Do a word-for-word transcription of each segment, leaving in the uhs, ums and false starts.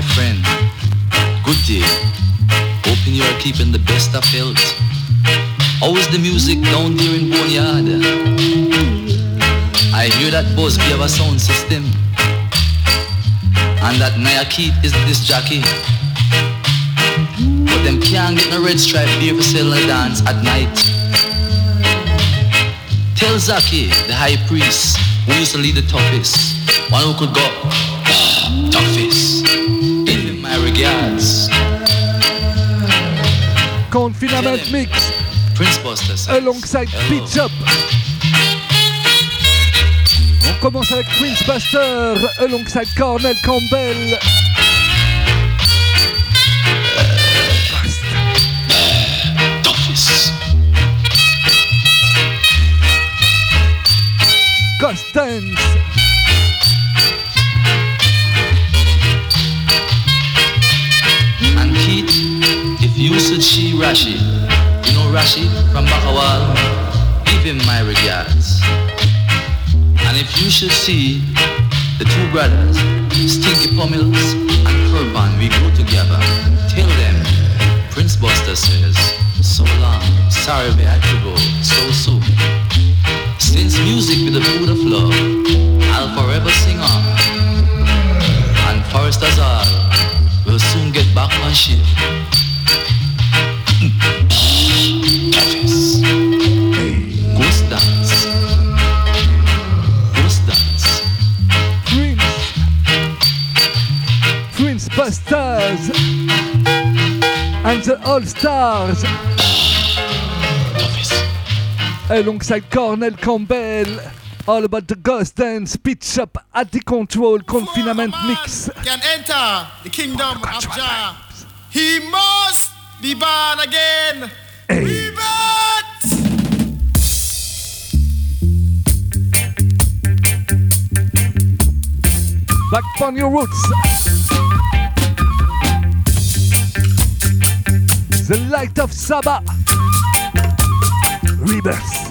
my friend. Good day. Hoping you are keeping the best of health. How is the music down there in Boneyard? I hear that Buzz have a sound system. And that Naya Keith is the disc jockey. But them can't get no red stripe beer for selling a dance at night. Tell Zaki, the high priest, who used to lead the toughest, one who could go, oh, toughest. Give him my regards. Confinement Mix Prince Buster says, alongside Pitch Up. On commence avec Prince Buster alongside Cornell Campbell. toughest. Ghost Dance. And Keith, if you should see Rashi, you know Rashi from Bakawal, give him my regards. And if you should see the two brothers, Stinky Pummels and Furban, we go together, tell them, Prince Buster says, so long, sorry we had to go so soon. Since music with the food of love, I'll forever sing on. And Foresters all will soon get back on ship. Toughest. Ghost dance. Ghost dance. Prince. Prince Busters. And the All Stars. Toughest. Alongside Cornell Campbell. All about the Ghost Dance, Pitch Up at the Control, Confinement Mix. Can enter the kingdom of Jah. He must be born again. Hey. Rebirth. Back on your roots. The light of Sabbath. Rebirth.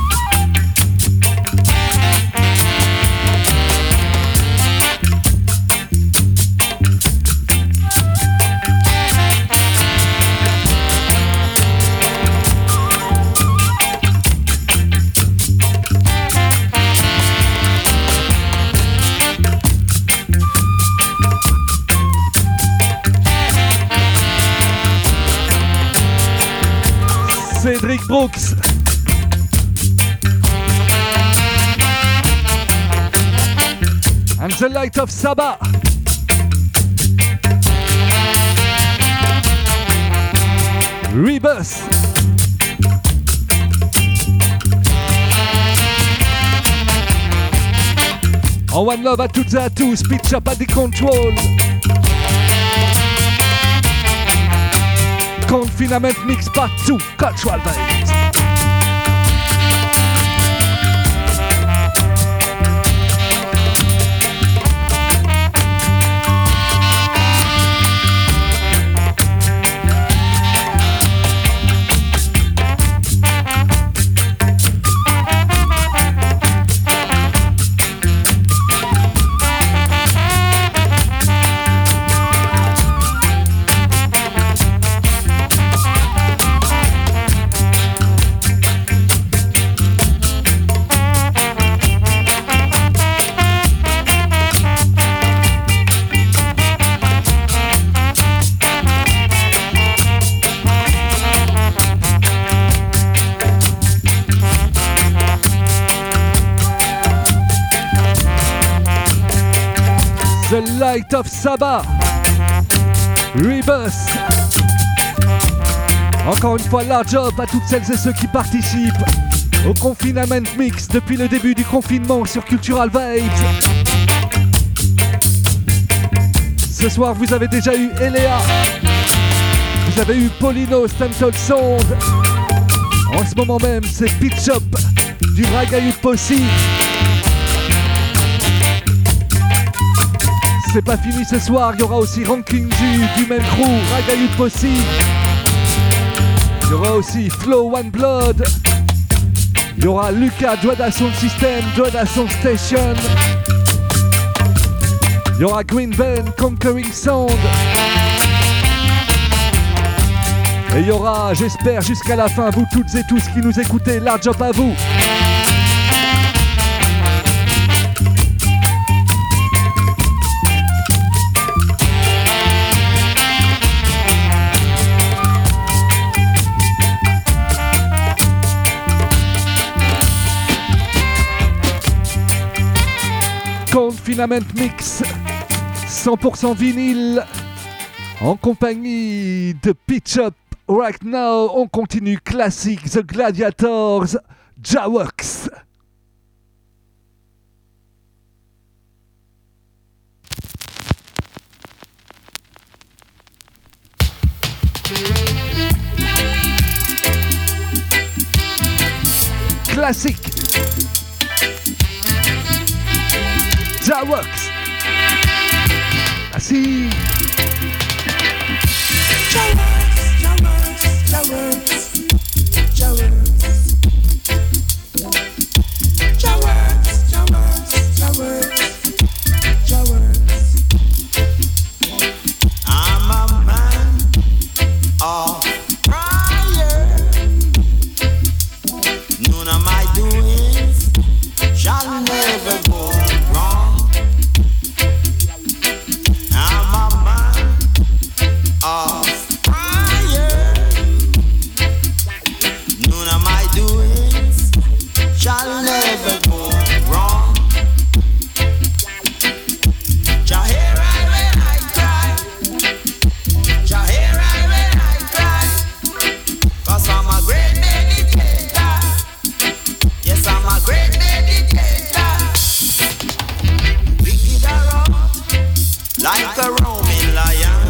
Cedric Brooks. And the light of Sabbath. Rebus. En one love à toutes et à tous, Pitch Up at the Control. Confinement Mix Part two, Cultural Vibes. The Light of Sabbath. Rebus. Encore une fois, large up à toutes celles et ceux qui participent au Confinement Mix depuis le début du confinement sur Cultural Vibes. Ce soir, vous avez déjà eu Eléa. Vous avez eu Paulino, Stanton Sound. En ce moment même, c'est Pitch Up du Ragayut Posse. C'est pas fini ce soir, il y aura aussi Ranking G du même crew, Ragayut Posse. Il y aura aussi Flow One Blood. Il y aura Lucas, Dwada Sound System, Dwada Sound Station. Il Il y aura Green Ben, Conquering Sound. Et il y aura, j'espère, jusqu'à la fin, vous toutes et tous qui nous écoutez, large up à vous. Confinement Mix, cent pour cent vinyle, en compagnie de Pitch Up. Right now, on continue classique, The Gladiators, Jaworks. Classique. Jaworks. Assis. Jaworks, Jaworks, Jaworks. Jaworks, Jaworks, Jaworks, Jaworks. I'm a man of prayer. None of my doings shall never go wrong. I'm a man of prayer. None of my doings shall never go wrong. Jah hear I when I cry. Jah hear I when I cry. 'Cause I'm a great meditator. Yes, I'm a great meditator. Wicked around like a roaming lion,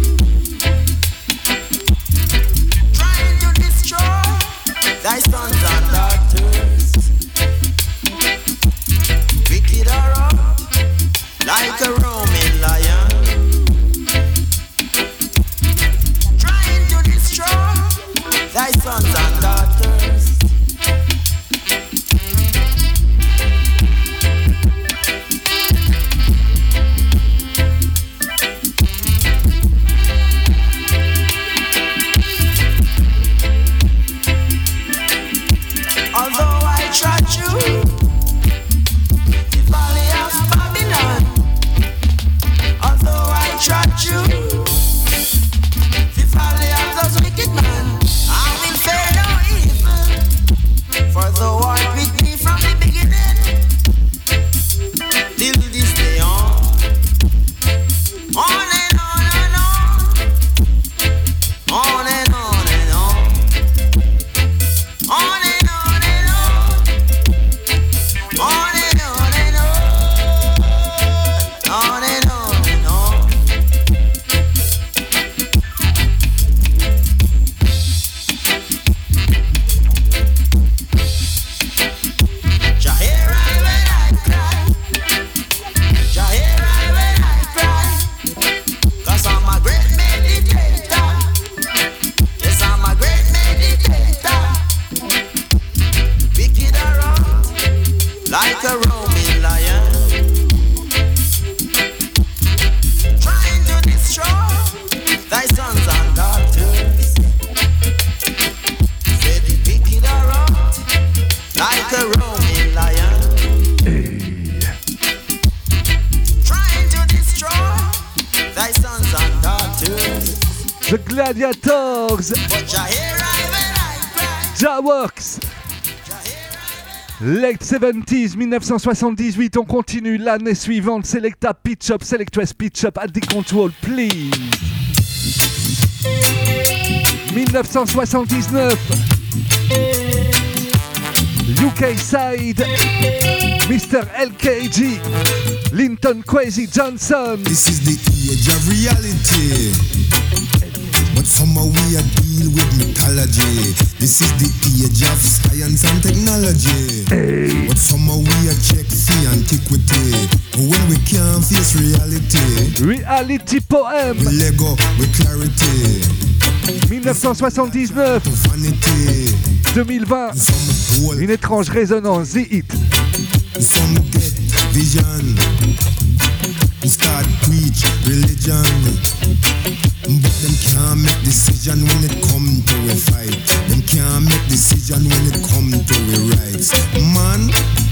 trying to destroy thy sons and daughters. Wicked around like a roaming lion, trying to destroy thy sons and daughters. Although I trod you, the valley of Babylon. Although I trod you, the valley of those wicked men, I will fear no evil. For thou art with me from the beginning till this day on. On and on and on. On and on and on. On and on and on. On and on and on. On and on and on. Jah hear I when I cry. Jah hear I when I cry. 'Cause I'm a great meditator. Yes, I'm a great meditator. Wicked around like a roaming lion, trying to destroy thy sons and daughters. Say the wicked around like a roaming lion, trying to destroy thy sons and daughters. The Gladiators, But Jah hear I when I cry. Jaworks. Jah hear I when I Late seventies, dix-neuf cent soixante-dix-huit, on continue l'année suivante. Selecta Pitch Up, Select West Pitch Up, at the control, please. dix-neuf cent soixante-dix-neuf, U K side, Mister L K G, Linton Kwesi Johnson. This is the age of reality, but somehow we are deal with mythology. This is the age of science and technology, Hey. but somehow we are check the antiquity. When we can't face reality, Reality Poem, we let go with clarity. dix-neuf cent soixante-dix-neuf, To vanity, deux mille vingt, some hold, une étrange résonance, The Hit. some get vision. start preach religion. But them can't make decision when it come to a fight. Them can't make decision when it come to a rights. Man,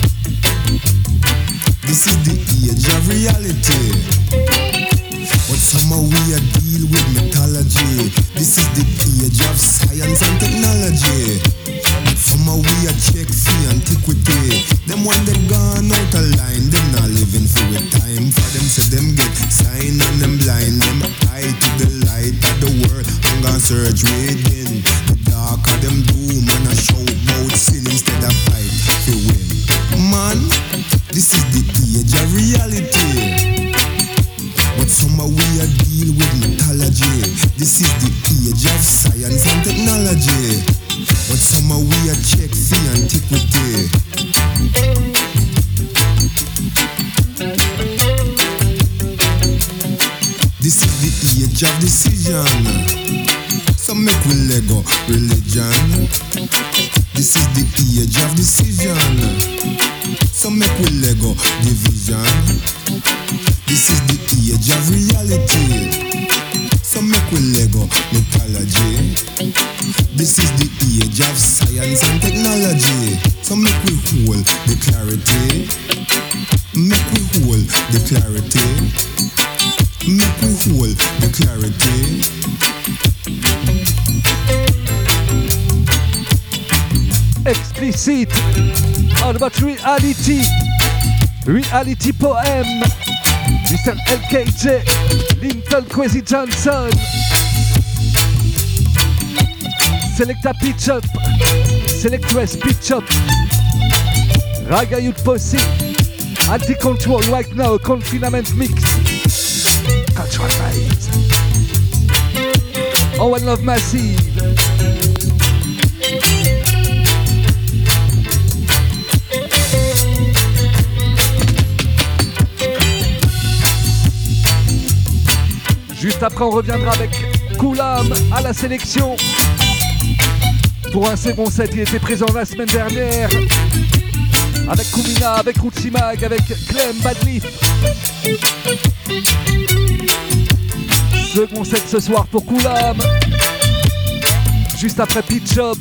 this is the age of reality. But somehow we are deal with mythology. This is the age of science and technology. But somehow we are check free antiquity. Them one they gone out of line, them not living through a time. For them say them get sign and them blind. Them eye to the light of the world. I'm gonna search within the dark of them doom. And I shout about sin instead of fight to win. Man, this is the age of reality. But somehow we are deal with mythology. This is the age of science and technology. But somehow we are check free antiquity. This is the age of decision. So make we Lego religion. This is the age of decision. So make we Lego division. This is the age of reality. So make we Lego mythology. This is the age of science and technology. So make we hold the clarity. Make we hold the clarity. Make we hold the clarity. Explicit all about reality. Reality poem. mister L K J, Linton Kwesi Johnson, Selecta Pitch Up, Selectress Pitch Up, Raga Youth Posse, Anti-Control right now, Confinement Mix, Cultural Vibes, Oh One Love Massive. Juste après, on reviendra avec Koulam à la sélection. Pour un second set, il était présent la semaine dernière. Avec Koumina, avec Routimag, avec Clem Badleaf. Second set ce soir pour Koulam. Juste après Pitch Up.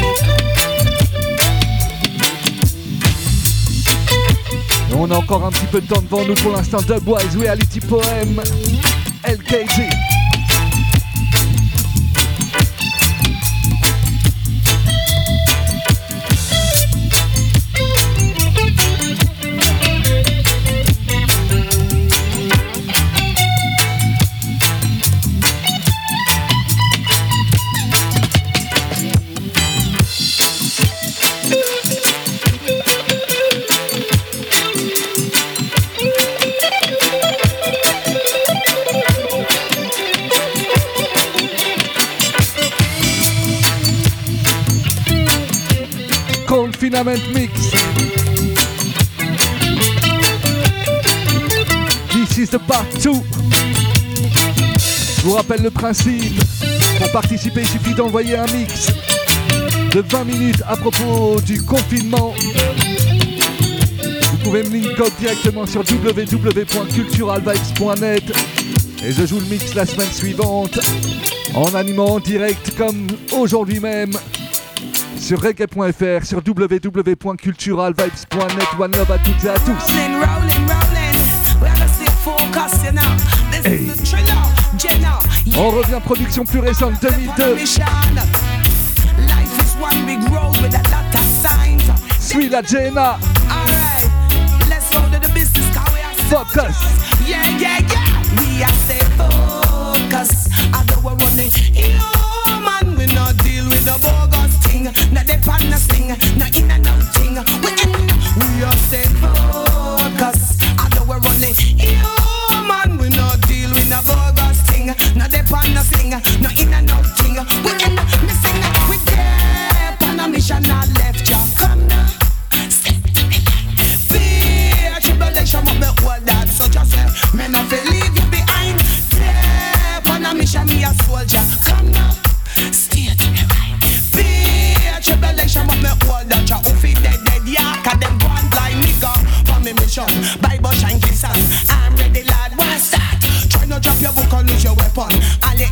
Et on a encore un petit peu de temps devant nous pour l'instant. Dubwise, Reality Poem. L K G. Confinement Mix. This is the part two. Je vous rappelle le principe. Pour participer, il suffit d'envoyer un mix de vingt minutes à propos du confinement. Vous pouvez me link up directement sur w w w point cultural vibes point net et je joue le mix la semaine suivante en animant en direct comme aujourd'hui même sur reggae point f r, sur w w w point cultural vibes point net. One love à toutes et à tous. Hey. On revient production plus récente deux mille deux. Suis la Jenna. Focus. Yeah, yeah, yeah. We are say focus. I don't want it. Yo, man, we not deal with the bogus thing. Not the partner thing. Not in and out thing. We in. We are say focus. I don't want it. Yo, man, we not deal with the bogus thing. Not the partner thing. Not in and out thing. We in. Me sing. We there. On a mission, not left. Just come now. Tribulation of me all that, so just say, me not feel leave you behind. Step on a mission, me a soldier. Come now, stay to me right. Fear tribulation of me all that. Ya who fi dead dead, yeah, 'cause them go and blind nigga. For me mission, Bible shine kiss us. I'm ready, lad. Why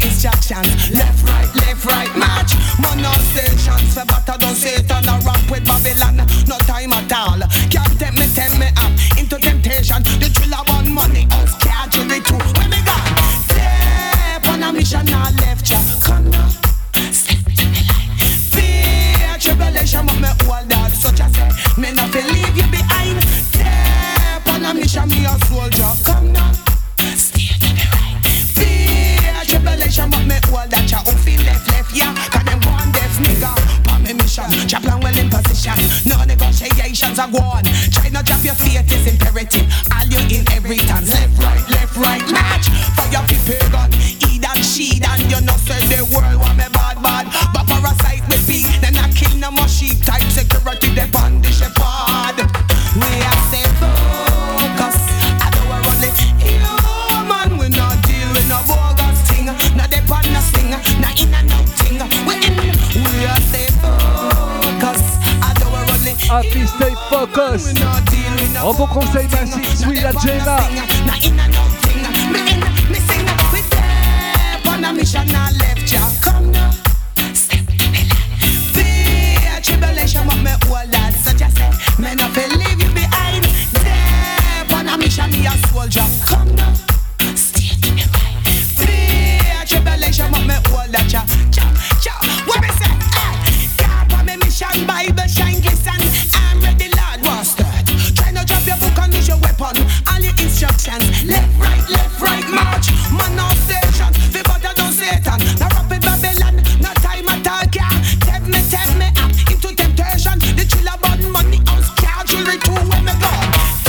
instructions. Left, right, left, right, march. Man on stations, for butter don't Satan. I rock with Babylon, no time at all. Can't take me, take me up into temptation. The thriller one money, house, car, jewelry too. Where me gone? Step on a mission, I left ya. Come now, step into the light. Fear, tribulation, but me hold that. So just say, me not feel leave you behind. Step on a mission, me a soldier. Come now, stay to the right. Fear, tribulation, but me hold that. Ya who feel left, left, yeah. Cause them one deaf nigga. On me mission, chaplain well in position. No negotiations are gone. Try not drop your faith, is imperative. All you inheritance. Left, right, left, right, match. For your people gun. Eat and she and you know say the world want me bad, bad. But parasite me be. Then I kill no more sheep type security. They on the shepherd. We are safe focus. I know we're only human. We not deal with no bogus thing. No they on no sting. No in and out thing. We in. We are safe focus. I know we're only Happy stay focus. En bon conseil magique, suis la Jenna. No in and out thing. Me in. Me sing. We step on a mission. I left ya. Come now. Step to the line. Fear tribulation, but me hold that. So just say, me not feel leave you behind. Step on a mission, me a soldier. Come now, stay to the right. Fear tribulation, but me hold that. Cha, cha, cha. What me say? Hey, cap on me mission, Bible shine, listen. I'm ready, Lord, bastard. Try not drop your book and use your weapon. All your instructions. Left, right, left, right, march. Man on station, the butter don't Satan. Now rapid Babylon, no time at all, yeah. Take me, take me up into temptation. The chiller bun money, house, car, jewelry too. Where me go?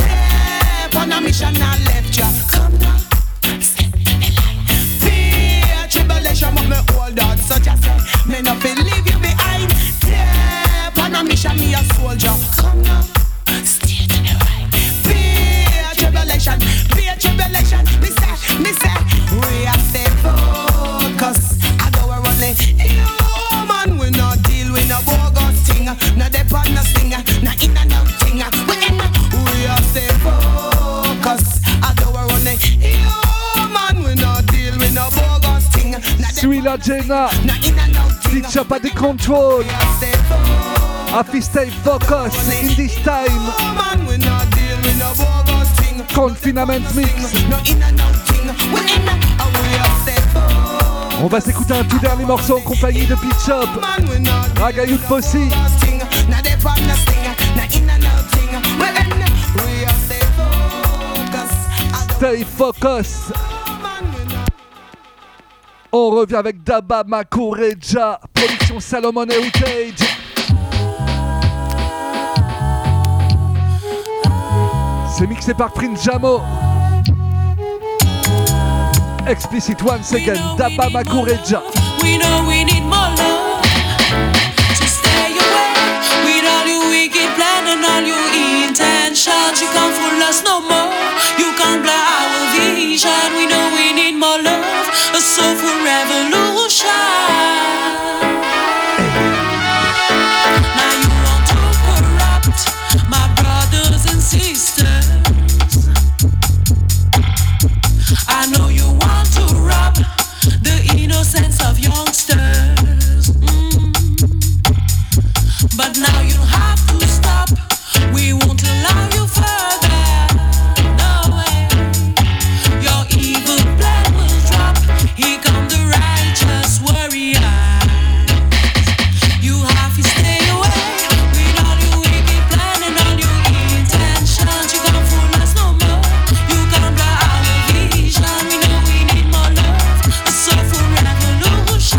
Step on a mission, I left ya. Come now, step to the line. Fear tribulation, but me hold on. So just say, me not feel leave you behind. Step on a mission, me a soldier. Come now, stay to the right. Fear tribulation, fear tribulation. Me say, me say, we are stay focused. I know we're only human. We not deal with no bogus thing. No they on no sting. No in and out thing. We in. We are stay focused. I know we're only human. We not deal with no bogus thing. No Suis la Jenna. no in and out thing. Ditch up at the control. We are stay focused. Happy stay focus in this time. Human. We not deal with no bogus thing. Confinement mix. No in and out thing. We in. And we are stay focused. On va s'écouter un tout dernier morceau en compagnie de Pitch Up. Raga Youth Posse. Stay focus. On revient avec Daba Makureja, production Salomon Heritage. C'est mixé par Prince Jamo. Explicit once again, Daba Makureja. We know we need more love. So stay away with all your wicked plan and all your intentions. You can't fool us no more. You can't blur our vision. We know we need more love. A soulful revolution. Now you want to corrupt my brothers and sisters. I know you want to rob the innocence of youngsters. Mm. But now you have to stop. We won't allow you further. No way. Your evil plan will drop. Here come the righteous warriors. You have to stay away with all your wicked plan and all your intentions. You can't fool us no more. You can't blur our vision. We know we need more love. A soulful revolution.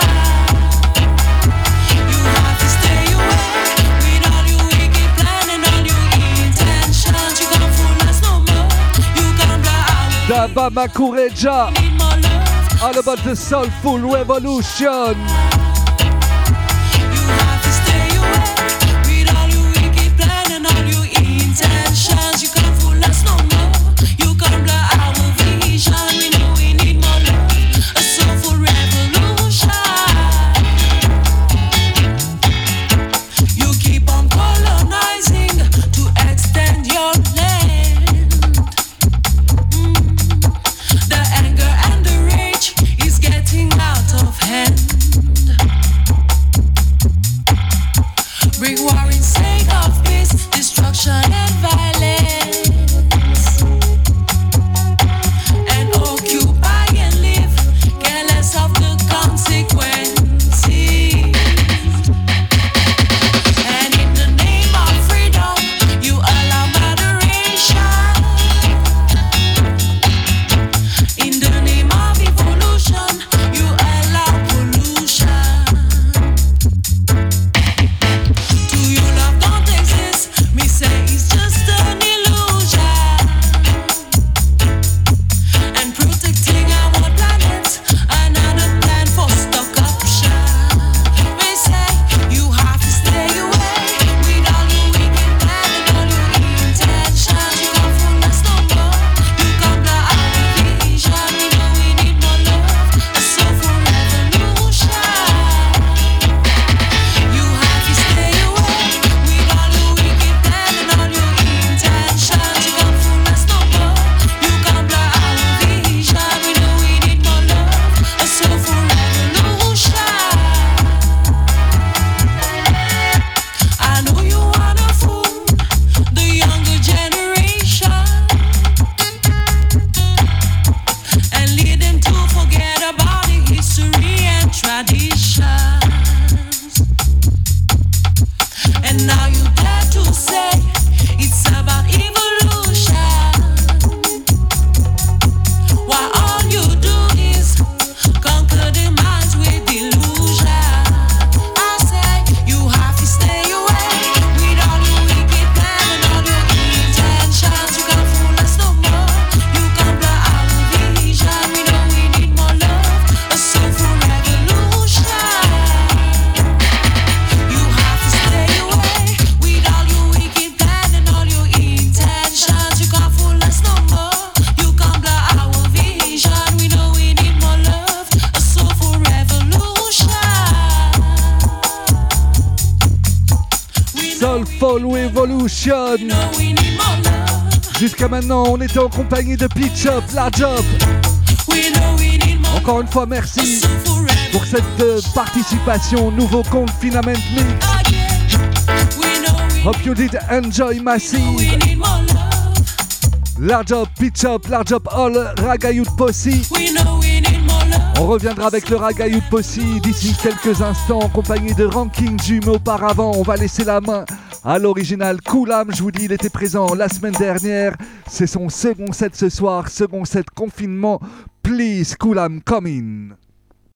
You have to stay away with all your wicked plan and all your intentions. You can't fool us no more. You can't blur our Daba Makureja, need more love. all about the soulful revolution. You have to stay away with all your wicked plan and all your intentions. You can't fool us no more. You can't blur our vision. We know we need more love. A soulful revolution. You keep on colonizing to extend your land. Mm. The anger and the rage is getting Follow Evolution. Jusqu'à maintenant, on était en compagnie de Pitch Up, La Job. Encore une fois, merci pour cette euh, participation. Nouveau confinement mix. Hope you did enjoy massive. La Job, Pitch Up, La Job, All, Raga Youth Posse. On reviendra avec le Raga Youth Posse d'ici quelques instants en compagnie de Ranking Ju. Mais auparavant, on va laisser la main à l'original Koulam. Je vous dis, il était présent la semaine dernière. C'est son second set ce soir, second set confinement. Please, Koulam, come in.